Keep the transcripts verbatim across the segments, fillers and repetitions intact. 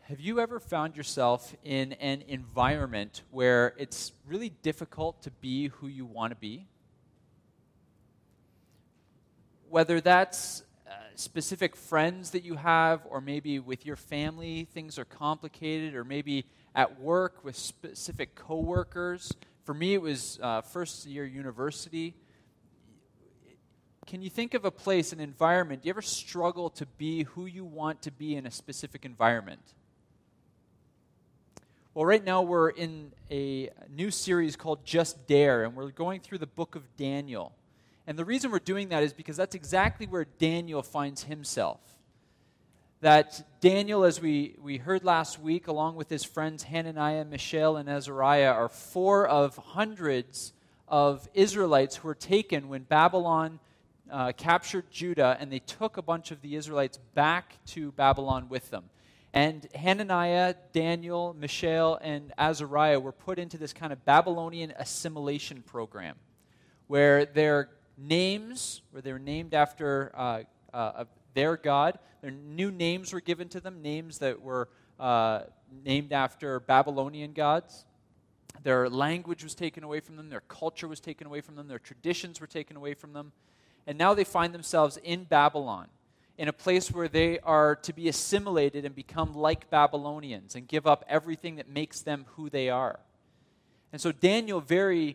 Have you ever found yourself in an environment where it's really difficult to be who you want to be? Whether that's uh, specific friends that you have, or maybe with your family, things are complicated, or maybe at work with specific coworkers. For me, it was uh, first year university. Can you think of a place, an environment? Do you ever struggle to be who you want to be in a specific environment? Well, right now we're in a new series called Just Dare, and we're going through the book of Daniel. And the reason we're doing that is because that's exactly where Daniel finds himself. That Daniel, as we, we heard last week, along with his friends Hananiah, Mishael, and Azariah, are four of hundreds of Israelites who were taken when Babylon uh, captured Judah, and they took a bunch of the Israelites back to Babylon with them. And Hananiah, Daniel, Mishael, and Azariah were put into this kind of Babylonian assimilation program where their names, where they were named after uh, uh, their God, their new names were given to them, names that were uh, named after Babylonian gods. Their language was taken away from them, their culture was taken away from them, their traditions were taken away from them. And now they find themselves in Babylon, in a place where they are to be assimilated and become like Babylonians and give up everything that makes them who they are. And so Daniel very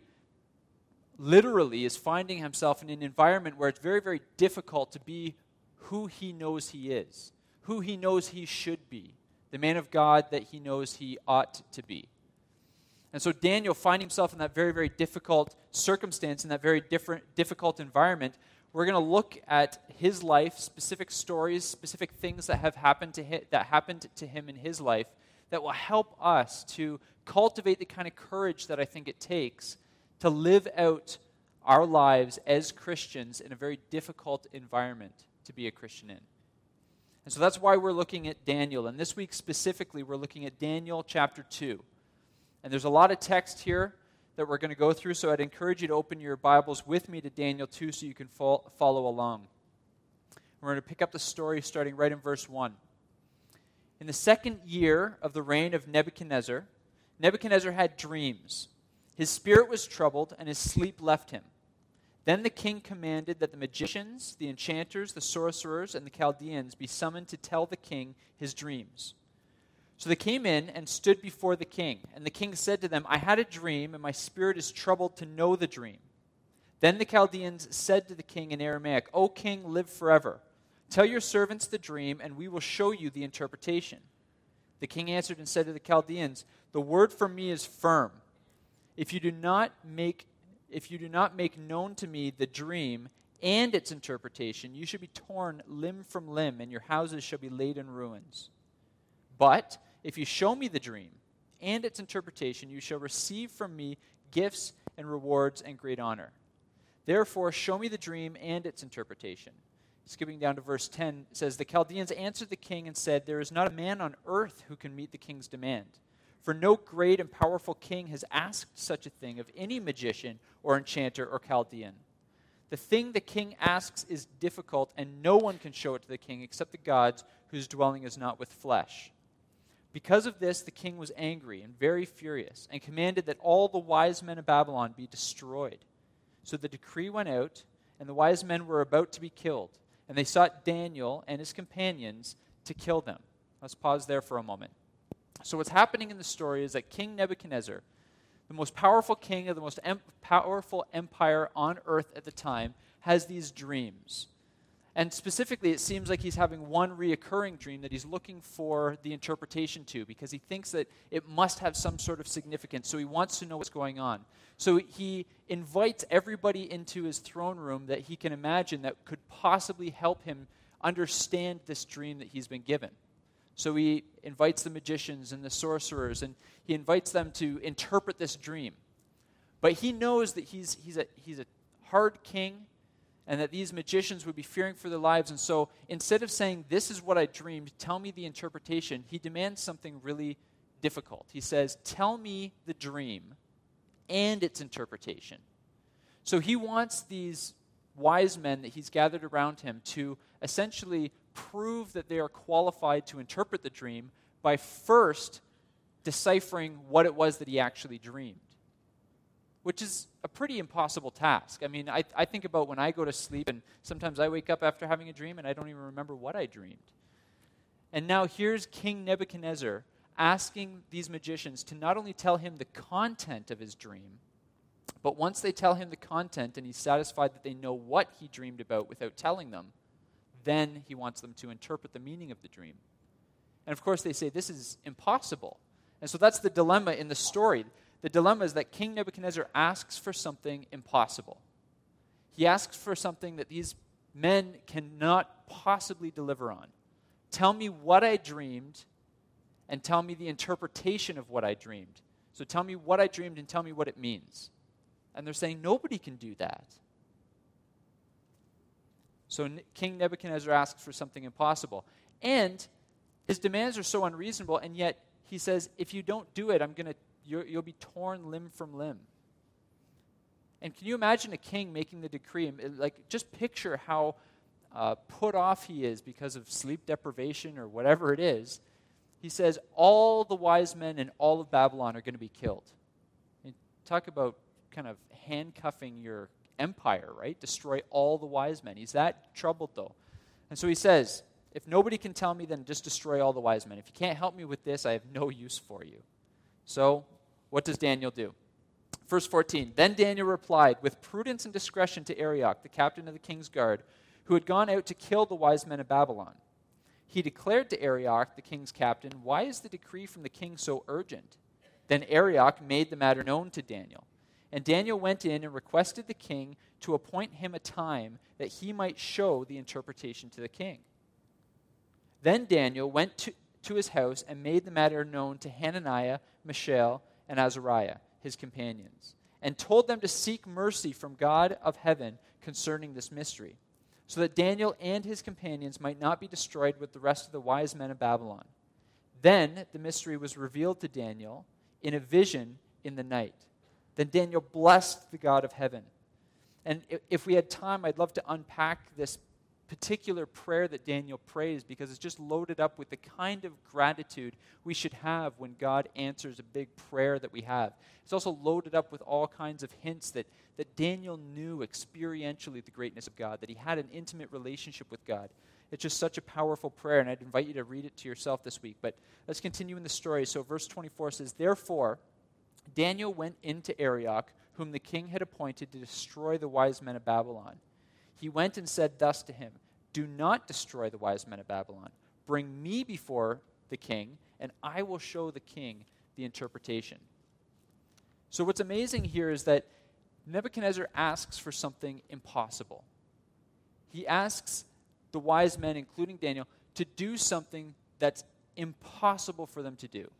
literally is finding himself in an environment where it's very, very difficult to be who he knows he is, who he knows he should be, the man of God that he knows he ought to be. And so Daniel, finding himself in that very, very difficult circumstance, in that very different, difficult environment, we're going to look at his life, specific stories, specific things that have happened to him, that happened to him in his life that will help us to cultivate the kind of courage that I think it takes to live out our lives as Christians in a very difficult environment to be a Christian in. And so that's why we're looking at Daniel. And this week specifically, we're looking at Daniel chapter two. And there's a lot of text here that we're going to go through, so I'd encourage you to open your Bibles with me to Daniel two so you can fo- follow along. We're going to pick up the story starting right in verse one. In the second year of the reign of Nebuchadnezzar, Nebuchadnezzar had dreams. His spirit was troubled, and his sleep left him. Then the king commanded that the magicians, the enchanters, the sorcerers, and the Chaldeans be summoned to tell the king his dreams. So they came in and stood before the king. And the king said to them, I had a dream, and my spirit is troubled to know the dream. Then the Chaldeans said to the king in Aramaic, O king, live forever. Tell your servants the dream, and we will show you the interpretation. The king answered and said to the Chaldeans, The word from me is firm. If you do not make, if you do not make known to me the dream and its interpretation, you shall be torn limb from limb, and your houses shall be laid in ruins. But if you show me the dream and its interpretation, you shall receive from me gifts and rewards and great honor. Therefore, show me the dream and its interpretation. Skipping down to verse ten, it says, The Chaldeans answered the king and said, There is not a man on earth who can meet the king's demand. For no great and powerful king has asked such a thing of any magician or enchanter or Chaldean. The thing the king asks is difficult, and no one can show it to the king except the gods whose dwelling is not with flesh. Because of this, the king was angry and very furious, and commanded that all the wise men of Babylon be destroyed. So the decree went out, and the wise men were about to be killed, and they sought Daniel and his companions to kill them. Let's pause there for a moment. So what's happening in the story is that King Nebuchadnezzar, the most powerful king of the most em- powerful empire on earth at the time, has these dreams. And specifically, it seems like he's having one reoccurring dream that he's looking for the interpretation to, because he thinks that it must have some sort of significance, so he wants to know what's going on. So he invites everybody into his throne room that he can imagine that could possibly help him understand this dream that he's been given. So he invites the magicians and the sorcerers, and he invites them to interpret this dream. But he knows that he's, he's, a, he's a hard king, and that these magicians would be fearing for their lives. And so instead of saying, this is what I dreamed, tell me the interpretation, he demands something really difficult. He says, tell me the dream and its interpretation. So he wants these wise men that he's gathered around him to essentially prove that they are qualified to interpret the dream by first deciphering what it was that he actually dreamed, which is a pretty impossible task. I mean, I, I think about when I go to sleep, and sometimes I wake up after having a dream, and I don't even remember what I dreamed. And now here's King Nebuchadnezzar asking these magicians to not only tell him the content of his dream, but once they tell him the content and he's satisfied that they know what he dreamed about without telling them, then he wants them to interpret the meaning of the dream. And of course they say, this is impossible. And so that's the dilemma in the story. The dilemma is that King Nebuchadnezzar asks for something impossible. He asks for something that these men cannot possibly deliver on. Tell me what I dreamed, and tell me the interpretation of what I dreamed. So tell me what I dreamed and tell me what it means. And they're saying, nobody can do that. So King Nebuchadnezzar asks for something impossible. And his demands are so unreasonable, and yet he says, if you don't do it, I'm gonna, you're, you'll be torn limb from limb. And can you imagine a king making the decree? Like, just picture how uh, put off he is because of sleep deprivation or whatever it is. He says, all the wise men in all of Babylon are going to be killed. And talk about kind of handcuffing your empire, right? Destroy all the wise men. He's that troubled, though. And so he says, if nobody can tell me, then just destroy all the wise men. If you can't help me with this, I have no use for you. So what does Daniel do? Verse fourteen, then Daniel replied with prudence and discretion to Arioch, the captain of the king's guard, who had gone out to kill the wise men of Babylon. He declared to Arioch, the king's captain, why is the decree from the king so urgent? Then Arioch made the matter known to Daniel. And Daniel went in and requested the king to appoint him a time that he might show the interpretation to the king. Then Daniel went to, to his house and made the matter known to Hananiah, Mishael, and Azariah, his companions, and told them to seek mercy from God of heaven concerning this mystery, so that Daniel and his companions might not be destroyed with the rest of the wise men of Babylon. Then the mystery was revealed to Daniel in a vision in the night. Then Daniel blessed the God of heaven. And if we had time, I'd love to unpack this particular prayer that Daniel prays, because it's just loaded up with the kind of gratitude we should have when God answers a big prayer that we have. It's also loaded up with all kinds of hints that, that Daniel knew experientially the greatness of God, that he had an intimate relationship with God. It's just such a powerful prayer, and I'd invite you to read it to yourself this week. But let's continue in the story. So verse twenty-four says, therefore Daniel went into Arioch, whom the king had appointed to destroy the wise men of Babylon. He went and said thus to him, do not destroy the wise men of Babylon. Bring me before the king, and I will show the king the interpretation. So what's amazing here is that Nebuchadnezzar asks for something impossible. He asks the wise men, including Daniel, to do something that's impossible for them to do.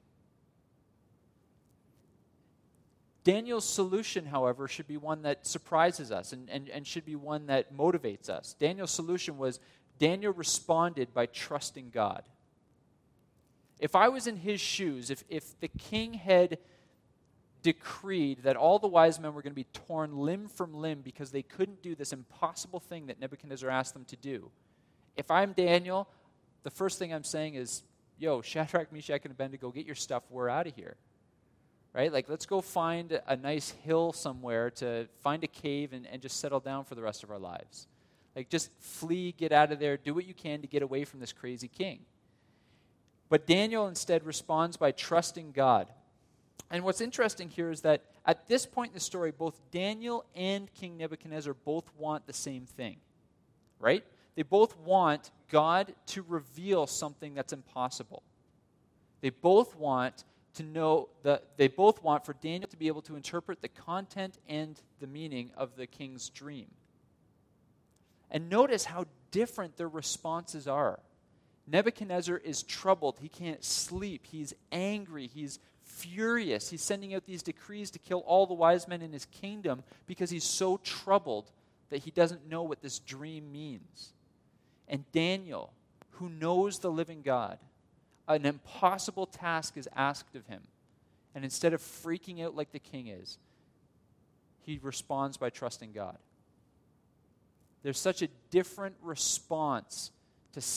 Daniel's solution, however, should be one that surprises us and, and, and should be one that motivates us. Daniel's solution was Daniel responded by trusting God. If I was in his shoes, if, if the king had decreed that all the wise men were going to be torn limb from limb because they couldn't do this impossible thing that Nebuchadnezzar asked them to do, if I'm Daniel, the first thing I'm saying is, yo, Shadrach, Meshach, and Abednego, get your stuff, we're out of here. Right? Like, let's go find a nice hill somewhere to find a cave and, and just settle down for the rest of our lives. Like, just flee, get out of there, do what you can to get away from this crazy king. But Daniel instead responds by trusting God. And what's interesting here is that at this point in the story, both Daniel and King Nebuchadnezzar both want the same thing. Right? They both want God to reveal something that's impossible. They both want to know that they both want for Daniel to be able to interpret the content and the meaning of the king's dream. And notice how different their responses are. Nebuchadnezzar is troubled. He can't sleep. He's angry. He's furious. He's sending out these decrees to kill all the wise men in his kingdom because he's so troubled that he doesn't know what this dream means. And Daniel, who knows the living God, an impossible task is asked of him. And instead of freaking out like the king is, he responds by trusting God. There's such a different response to some,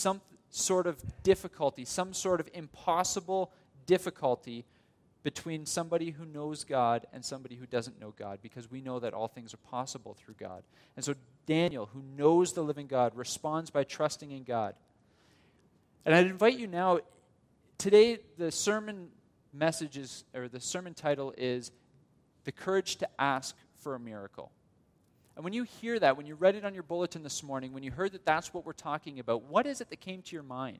sort of difficulty, some sort of impossible difficulty between somebody who knows God and somebody who doesn't know God, because we know that all things are possible through God. And so Daniel, who knows the living God, responds by trusting in God. And I'd invite you now, today the sermon message is, or the sermon title is, The Courage to Ask for a Miracle. And when you hear that, when you read it on your bulletin this morning, when you heard that that's what we're talking about, what is it that came to your mind?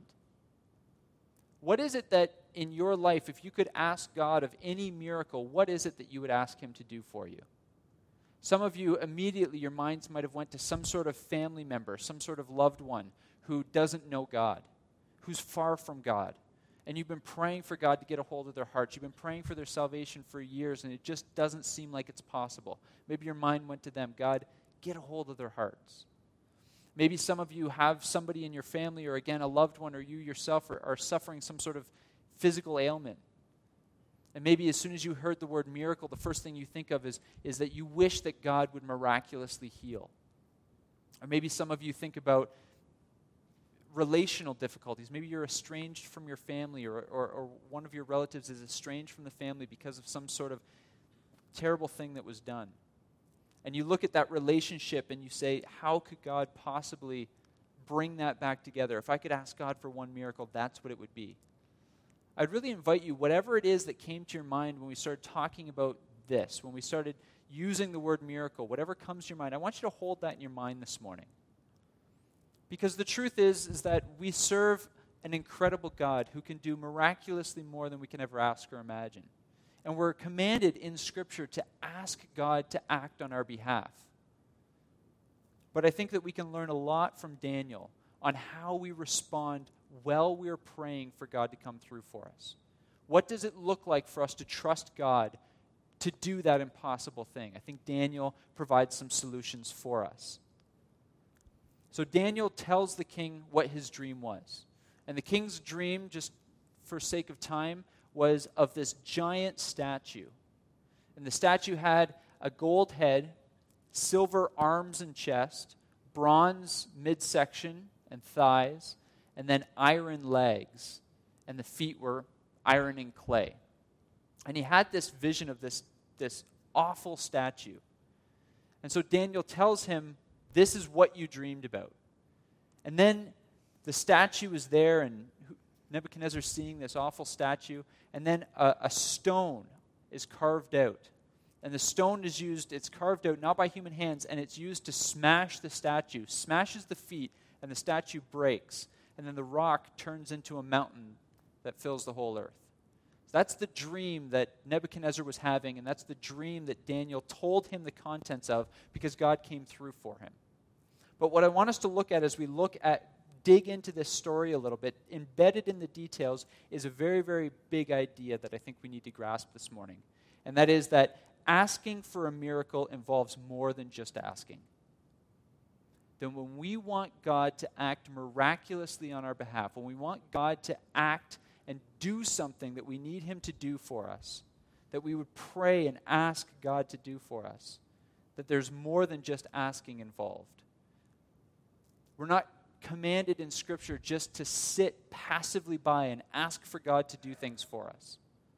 What is it that in your life, if you could ask God of any miracle, what is it that you would ask him to do for you? Some of you, immediately, your minds might have went to some sort of family member, some sort of loved one who doesn't know God, who's far from God. And you've been praying for God to get a hold of their hearts. You've been praying for their salvation for years, and it just doesn't seem like it's possible. Maybe your mind went to them. God, get a hold of their hearts. Maybe some of you have somebody in your family, or again, a loved one, or you yourself are, are suffering some sort of physical ailment. And maybe as soon as you heard the word miracle, the first thing you think of is, is that you wish that God would miraculously heal. Or maybe some of you think about relational difficulties. Maybe you're estranged from your family, or, or, or one of your relatives is estranged from the family because of some sort of terrible thing that was done. And you look at that relationship and you say, how could God possibly bring that back together? If I could ask God for one miracle, that's what it would be. I'd really invite you, whatever it is that came to your mind when we started talking about this, when we started using the word miracle, whatever comes to your mind, I want you to hold that in your mind this morning. Because the truth is, is that we serve an incredible God who can do miraculously more than we can ever ask or imagine. And we're commanded in Scripture to ask God to act on our behalf. But I think that we can learn a lot from Daniel on how we respond while we're praying for God to come through for us. What does it look like for us to trust God to do that impossible thing? I think Daniel provides some solutions for us. So Daniel tells the king what his dream was. And the king's dream, just for sake of time, was of this giant statue. And the statue had a gold head, silver arms and chest, bronze midsection and thighs, and then iron legs. And the feet were iron and clay. And he had this vision of this, this awful statue. And so Daniel tells him, this is what you dreamed about. And then the statue is there, and Nebuchadnezzar seeing this awful statue, and then a, a stone is carved out. And the stone is used, it's carved out not by human hands, and it's used to smash the statue, smashes the feet, and the statue breaks. And then the rock turns into a mountain that fills the whole earth. So that's the dream that Nebuchadnezzar was having, and that's the dream that Daniel told him the contents of because God came through for him. But what I want us to look at as we look at, dig into this story a little bit, embedded in the details, is a very, very big idea that I think we need to grasp this morning. And that is that asking for a miracle involves more than just asking. Then when we want God to act miraculously on our behalf, when we want God to act and do something that we need him to do for us, that we would pray and ask God to do for us, that there's more than just asking involved. We're not commanded in Scripture just to sit passively by and ask for God to do things for us.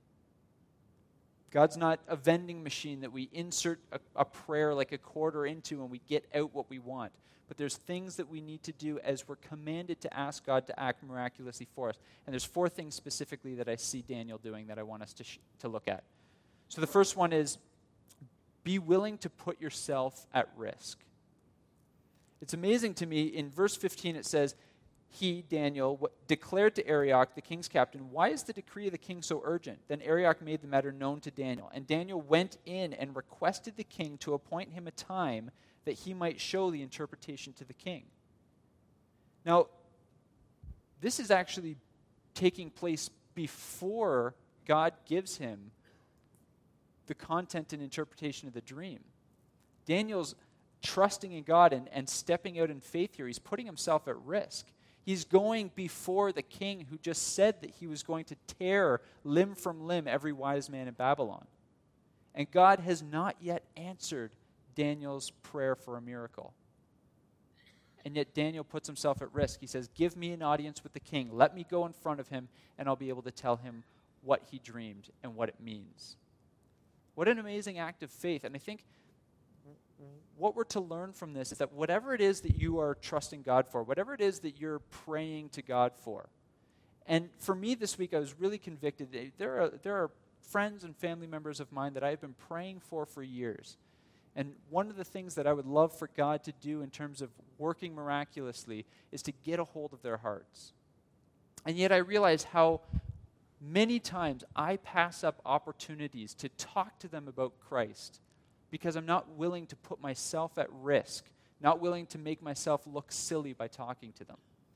God's not a vending machine that we insert a, a prayer like a quarter into and we get out what we want. But there's things that we need to do as we're commanded to ask God to act miraculously for us. And there's four things specifically that I see Daniel doing that I want us to, sh- to look at. So the first one is, be willing to put yourself at risk. It's amazing to me, in verse fifteen it says, he, Daniel, w- declared to Arioch, the king's captain, why is the decree of the king so urgent? Then Arioch made the matter known to Daniel. And Daniel went in and requested the king to appoint him a time that he might show the interpretation to the king. Now, this is actually taking place before God gives him the content and interpretation of the dream. Daniel's trusting in God and, and stepping out in faith here. He's putting himself at risk. He's going before the king who just said that he was going to tear limb from limb every wise man in Babylon. And God has not yet answered Daniel's prayer for a miracle. And yet Daniel puts himself at risk. He says, give me an audience with the king. Let me go in front of him, and I'll be able to tell him what he dreamed and what it means. What an amazing act of faith. And I think what we're to learn from this is that whatever it is that you are trusting God for, whatever it is that you're praying to God for, and for me this week I was really convicted. There are, there are friends and family members of mine that I've been praying for for years. And one of the things that I would love for God to do in terms of working miraculously is to get a hold of their hearts. And yet I realize how many times I pass up opportunities to talk to them about Christ because I'm not willing to put myself at risk, not willing to make myself look silly by talking to them.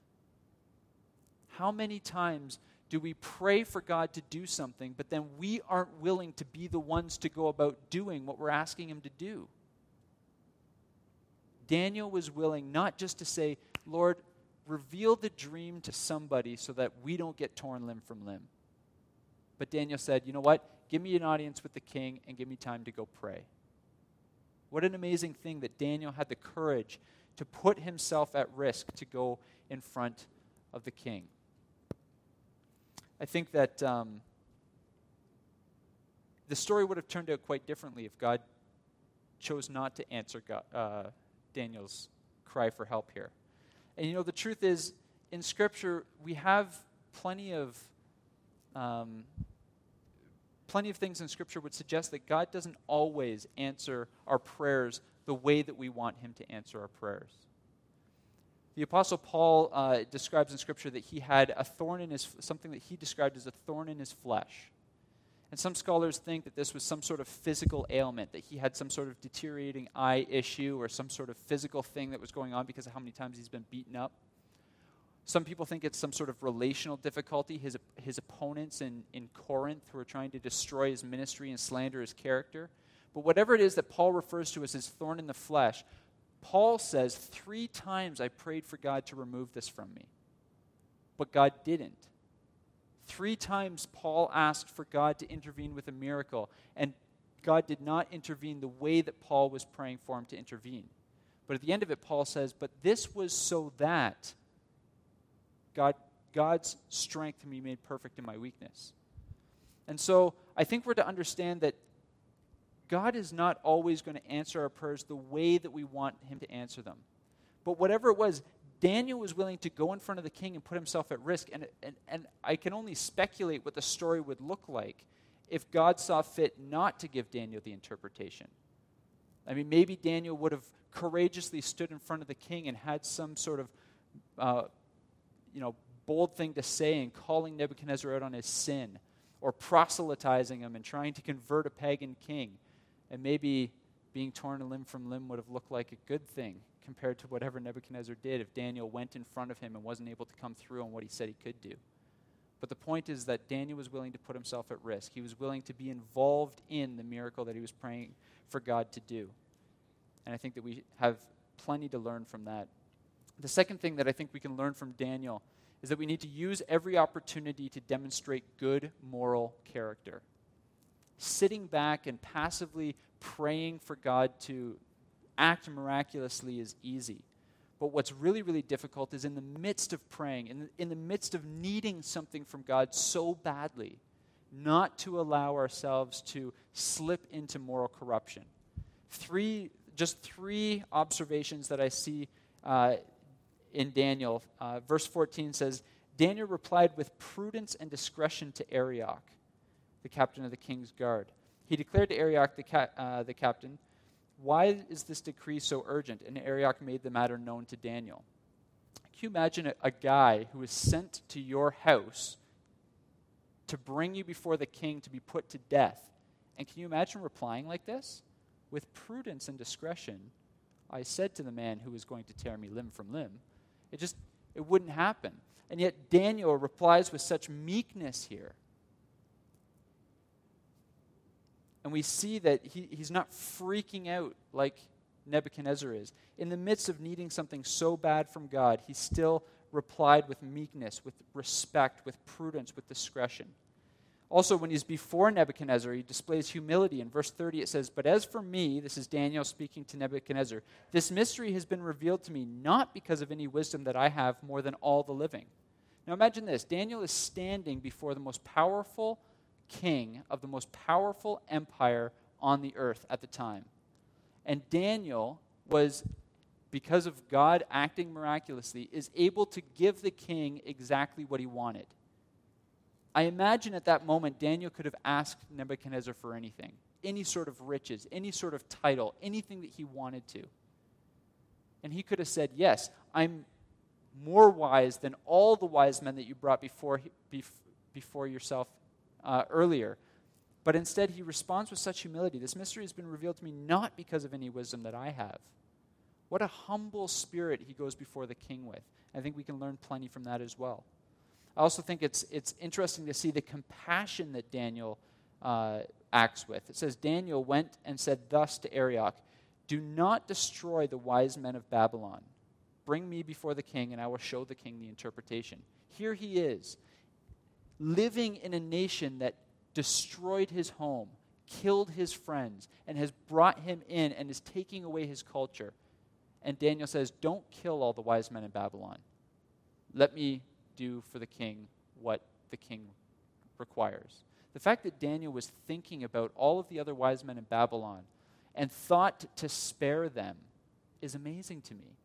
How many times do we pray for God to do something, but then we aren't willing to be the ones to go about doing what we're asking him to do? Daniel was willing not just to say, Lord, reveal the dream to somebody so that we don't get torn limb from limb. But Daniel said, you know what? Give me an audience with the king and give me time to go pray. What an amazing thing that Daniel had the courage to put himself at risk to go in front of the king. I think that um, the story would have turned out quite differently if God chose not to answer God, uh, Daniel's cry for help here. And you know, the truth is, in Scripture, we have plenty of um, plenty of things in Scripture would suggest that God doesn't always answer our prayers the way that we want him to answer our prayers. The Apostle Paul uh, describes in Scripture that he had a thorn in his, something that he described as a thorn in his flesh. And some scholars think that this was some sort of physical ailment, that he had some sort of deteriorating eye issue or some sort of physical thing that was going on because of how many times he's been beaten up. Some people think it's some sort of relational difficulty. His, his opponents in, in Corinth who are trying to destroy his ministry and slander his character. But whatever it is that Paul refers to as his thorn in the flesh, Paul says, three times I prayed for God to remove this from me, but God didn't. Three times Paul asked for God to intervene with a miracle, and God did not intervene the way that Paul was praying for him to intervene. But at the end of it, Paul says, but this was so that God, God's strength can be made perfect in my weakness. And so I think we're to understand that God is not always going to answer our prayers the way that we want him to answer them. But whatever it was, Daniel was willing to go in front of the king and put himself at risk. And, and, and I can only speculate what the story would look like if God saw fit not to give Daniel the interpretation. I mean, maybe Daniel would have courageously stood in front of the king and had some sort of, uh, you know, bold thing to say and calling Nebuchadnezzar out on his sin, or proselytizing him and trying to convert a pagan king. And maybe being torn limb from limb would have looked like a good thing compared to whatever Nebuchadnezzar did if Daniel went in front of him and wasn't able to come through on what he said he could do. But the point is that Daniel was willing to put himself at risk. He was willing to be involved in the miracle that he was praying for God to do. And I think that we have plenty to learn from that. The second thing that I think we can learn from Daniel is that we need to use every opportunity to demonstrate good moral character. Sitting back and passively praying for God to act miraculously is easy. But what's really, really difficult is in the midst of praying, in the, in the midst of needing something from God so badly, not to allow ourselves to slip into moral corruption. Three, just three observations that I see uh, in Daniel. Uh, verse fourteen says, Daniel replied with prudence and discretion to Arioch, the captain of the king's guard. He declared to Arioch, the, ca- uh, the captain, why is this decree so urgent? And Arioch made the matter known to Daniel. Can you imagine a, a guy who is sent to your house to bring you before the king to be put to death? And can you imagine replying like this? With prudence and discretion, I said to the man who was going to tear me limb from limb. It just, it wouldn't happen. And yet Daniel replies with such meekness here. And we see that he, he's not freaking out like Nebuchadnezzar is. In the midst of needing something so bad from God, he still replied with meekness, with respect, with prudence, with discretion. Also, when he's before Nebuchadnezzar, he displays humility. In verse thirty, it says, "But as for me," this is Daniel speaking to Nebuchadnezzar, "this mystery has been revealed to me not because of any wisdom that I have more than all the living." Now imagine this. Daniel is standing before the most powerful king of the most powerful empire on the earth at the time. And Daniel was, because of God acting miraculously, is able to give the king exactly what he wanted. I imagine at that moment, Daniel could have asked Nebuchadnezzar for anything, any sort of riches, any sort of title, anything that he wanted to. And he could have said, "Yes, I'm more wise than all the wise men that you brought before, before yourself uh, earlier." But instead, he responds with such humility. "This mystery has been revealed to me not because of any wisdom that I have." What a humble spirit he goes before the king with. I think we can learn plenty from that as well. I also think it's it's interesting to see the compassion that Daniel uh, acts with. It says, "Daniel went and said thus to Arioch, 'Do not destroy the wise men of Babylon. Bring me before the king, and I will show the king the interpretation.'" Here he is, living in a nation that destroyed his home, killed his friends, and has brought him in and is taking away his culture. And Daniel says, "Don't kill all the wise men in Babylon. Let me do for the king what the king requires." The fact that Daniel was thinking about all of the other wise men in Babylon and thought to spare them is amazing to me.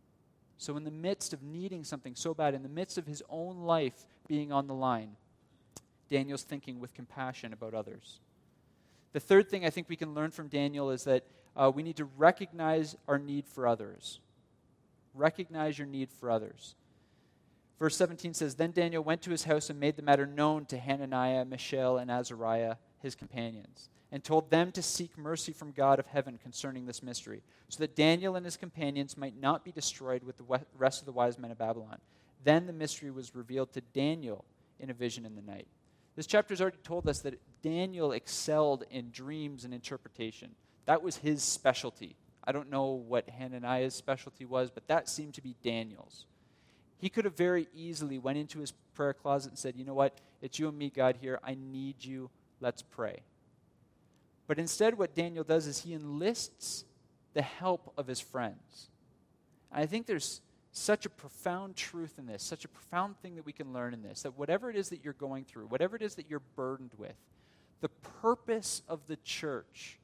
So in the midst of needing something so bad, in the midst of his own life being on the line, Daniel's thinking with compassion about others. The third thing I think we can learn from Daniel is that uh, we need to recognize our need for others. Recognize your need for others. Verse seventeen says, "Then Daniel went to his house and made the matter known to Hananiah, Mishael, and Azariah, his companions, and told them to seek mercy from God of heaven concerning this mystery, so that Daniel and his companions might not be destroyed with the rest of the wise men of Babylon. Then the mystery was revealed to Daniel in a vision in the night." This chapter has already told us that Daniel excelled in dreams and interpretation. That was his specialty. I don't know what Hananiah's specialty was, but that seemed to be Daniel's. He could have very easily went into his prayer closet and said, "You know what? It's you and me, God, here. I need you. Let's pray." But instead, what Daniel does is he enlists the help of his friends. And I think there's such a profound truth in this, such a profound thing that we can learn in this, that whatever it is that you're going through, whatever it is that you're burdened with, the purpose of the church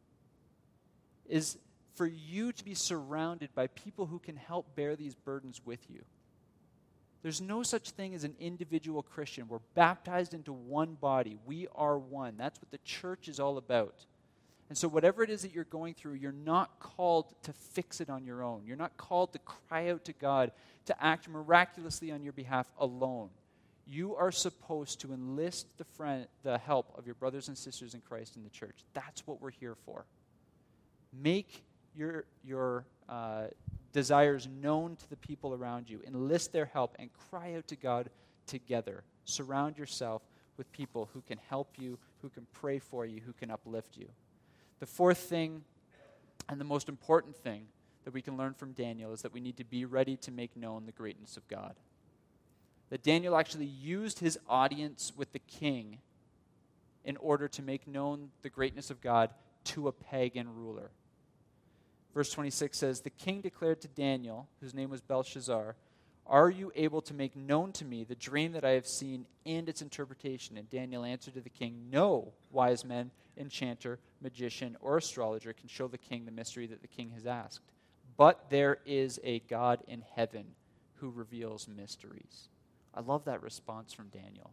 is for you to be surrounded by people who can help bear these burdens with you. There's no such thing as an individual Christian. We're baptized into one body. We are one. That's what the church is all about. And so whatever it is that you're going through, you're not called to fix it on your own. You're not called to cry out to God to act miraculously on your behalf alone. You are supposed to enlist the friend, the help of your brothers and sisters in Christ in the church. That's what we're here for. Make your your uh, desires known to the people around you. Enlist their help and cry out to God together. Surround yourself with people who can help you, who can pray for you, who can uplift you. The fourth thing, and the most important thing that we can learn from Daniel, is that we need to be ready to make known the greatness of God. That Daniel actually used his audience with the king in order to make known the greatness of God to a pagan ruler. Verse twenty-six says, "The king declared to Daniel, whose name was Belshazzar, 'Are you able to make known to me the dream that I have seen and its interpretation?' And Daniel answered to the king, 'No wise man, enchanter, magician, or astrologer can show the king the mystery that the king has asked. But there is a God in heaven who reveals mysteries.'" I love that response from Daniel.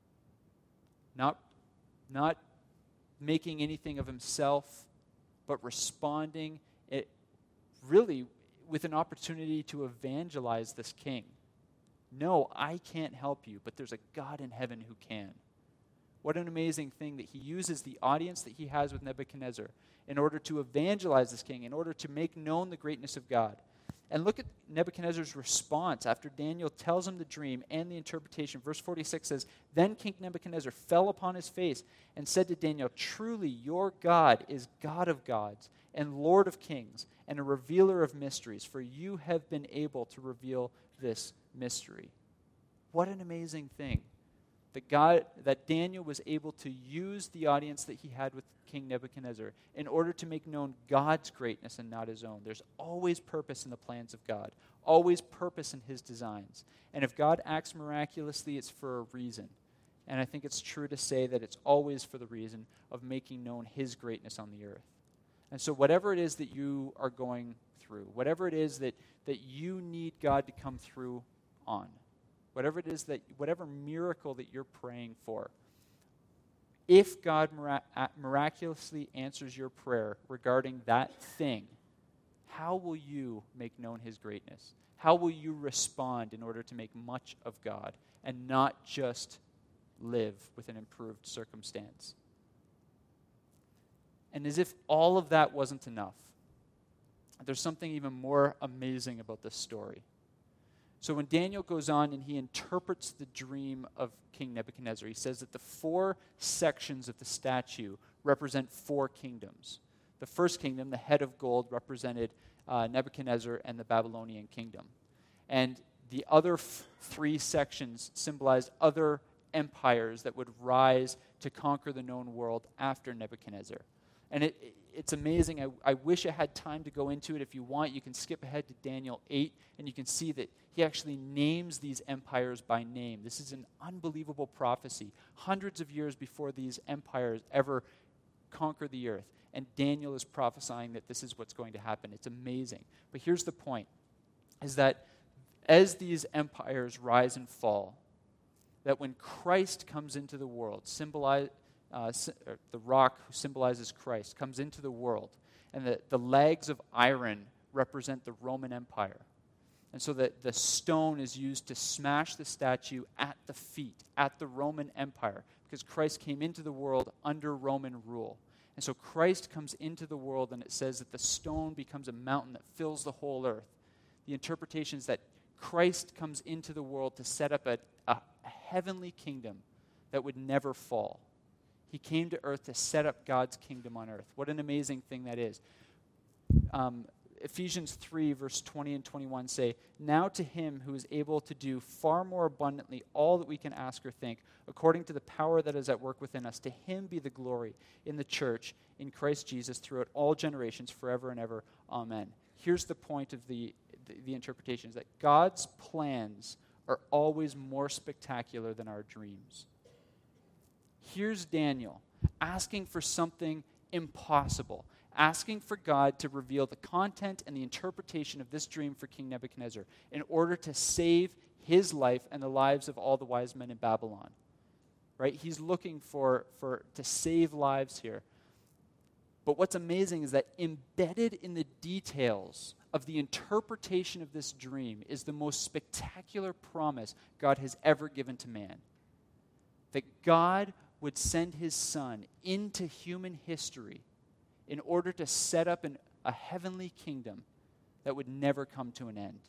Not, not making anything of himself, but responding it really with an opportunity to evangelize this king. "No, I can't help you, but there's a God in heaven who can." What an amazing thing that he uses the audience that he has with Nebuchadnezzar in order to evangelize this king, in order to make known the greatness of God. And look at Nebuchadnezzar's response after Daniel tells him the dream and the interpretation. Verse forty-six says, "Then King Nebuchadnezzar fell upon his face and said to Daniel, 'Truly your God is God of gods and Lord of kings and a revealer of mysteries, for you have been able to reveal this mystery.'" What an amazing thing. that God, that Daniel was able to use the audience that he had with King Nebuchadnezzar in order to make known God's greatness and not his own. There's always purpose in the plans of God, always purpose in his designs. And if God acts miraculously, it's for a reason. And I think it's true to say that it's always for the reason of making known his greatness on the earth. And so whatever it is that you are going through, whatever it is that, that you need God to come through on, whatever it is that, whatever miracle that you're praying for, if God mirac- miraculously answers your prayer regarding that thing, how will you make known his greatness? How will you respond in order to make much of God and not just live with an improved circumstance? And as if all of that wasn't enough, there's something even more amazing about this story. So when Daniel goes on and he interprets the dream of King Nebuchadnezzar, he says that the four sections of the statue represent four kingdoms. The first kingdom, the head of gold, represented uh, Nebuchadnezzar and the Babylonian kingdom. And the other f- three sections symbolized other empires that would rise to conquer the known world after Nebuchadnezzar. And it, it, it's amazing. I, I wish I had time to go into it. If you want, you can skip ahead to Daniel eight, and you can see that he actually names these empires by name. This is an unbelievable prophecy, hundreds of years before these empires ever conquer the earth. And Daniel is prophesying that this is what's going to happen. It's amazing. But here's the point, is that as these empires rise and fall, that when Christ comes into the world, symbolize, uh, the rock who symbolizes Christ comes into the world, and the, the legs of iron represent the Roman Empire. And so that the stone is used to smash the statue at the feet, at the Roman Empire, because Christ came into the world under Roman rule. And so Christ comes into the world, and it says that the stone becomes a mountain that fills the whole earth. The interpretation is that Christ comes into the world to set up a, a, a heavenly kingdom that would never fall. He came to earth to set up God's kingdom on earth. What an amazing thing that is. Um, Ephesians three, verse twenty and twenty-one say, "Now to him who is able to do far more abundantly all that we can ask or think, according to the power that is at work within us, to him be the glory in the church, in Christ Jesus, throughout all generations, forever and ever. Amen." Here's the point of the, the, the interpretation, is that God's plans are always more spectacular than our dreams. Here's Daniel asking for something impossible, asking for God to reveal the content and the interpretation of this dream for King Nebuchadnezzar in order to save his life and the lives of all the wise men in Babylon. Right? He's looking for, for to save lives here. But what's amazing is that embedded in the details of the interpretation of this dream is the most spectacular promise God has ever given to man. That God would send his Son into human history in order to set up an, a heavenly kingdom that would never come to an end.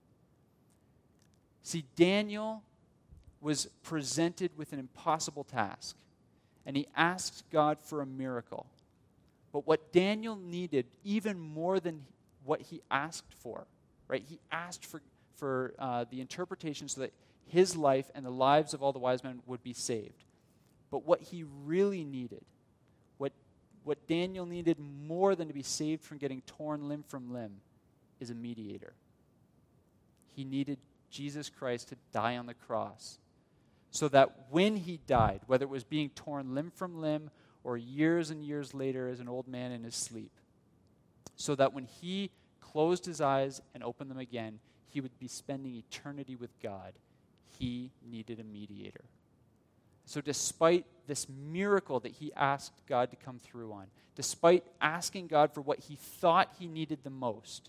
See, Daniel was presented with an impossible task, and he asked God for a miracle. But what Daniel needed, even more than what he asked for, right? He asked for, for uh, the interpretation so that his life and the lives of all the wise men would be saved. But what he really needed, what, what Daniel needed more than to be saved from getting torn limb from limb, is a mediator. He needed Jesus Christ to die on the cross so that when he died, whether it was being torn limb from limb or years and years later as an old man in his sleep, so that when he closed his eyes and opened them again, he would be spending eternity with God. He needed a mediator. So despite this miracle that he asked God to come through on, despite asking God for what he thought he needed the most,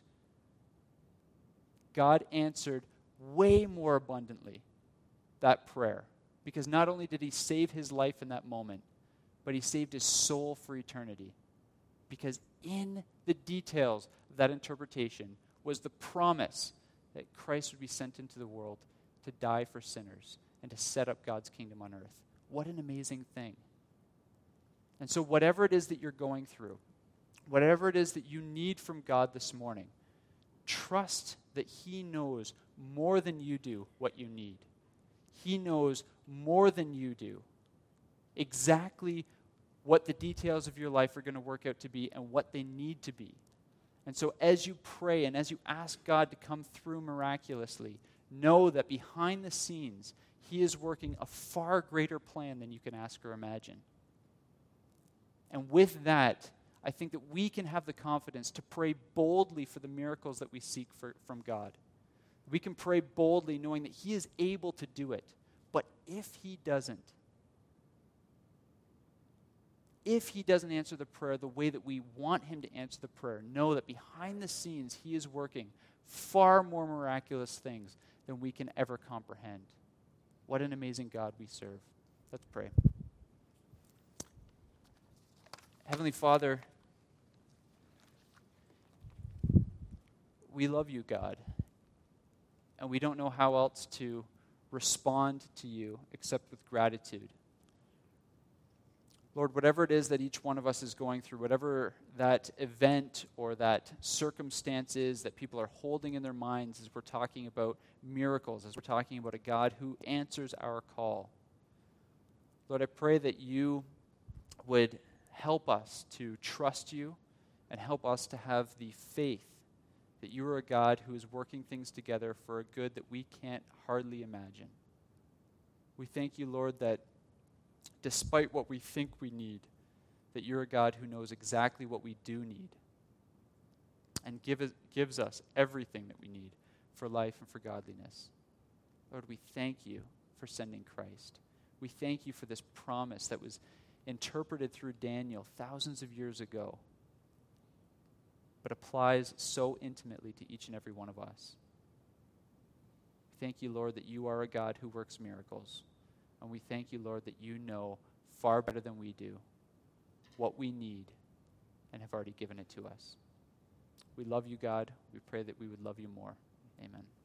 God answered way more abundantly that prayer. Because not only did he save his life in that moment, but he saved his soul for eternity. Because in the details of that interpretation was the promise that Christ would be sent into the world to die for sinners and to set up God's kingdom on earth. What an amazing thing. And so whatever it is that you're going through, whatever it is that you need from God this morning, trust that he knows more than you do what you need. He knows more than you do exactly what the details of your life are going to work out to be and what they need to be. And so as you pray and as you ask God to come through miraculously, know that behind the scenes, He is working a far greater plan than you can ask or imagine. And with that, I think that we can have the confidence to pray boldly for the miracles that we seek for, from God. We can pray boldly knowing that He is able to do it. But if He doesn't, if He doesn't answer the prayer the way that we want Him to answer the prayer, know that behind the scenes He is working far more miraculous things than we can ever comprehend. What an amazing God we serve. Let's pray. Heavenly Father, we love you, God, and we don't know how else to respond to you except with gratitude. Lord, whatever it is that each one of us is going through, whatever that event or that circumstance is that people are holding in their minds as we're talking about miracles, as we're talking about a God who answers our call, Lord, I pray that you would help us to trust you and help us to have the faith that you are a God who is working things together for a good that we can't hardly imagine. We thank you, Lord, that despite what we think we need, that you're a God who knows exactly what we do need and give us, gives us everything that we need for life and for godliness. Lord, we thank you for sending Christ. We thank you for this promise that was interpreted through Daniel thousands of years ago, but applies so intimately to each and every one of us. Thank you, Lord, that you are a God who works miracles. And we thank you, Lord, that you know far better than we do what we need and have already given it to us. We love you, God. We pray that we would love you more. Amen.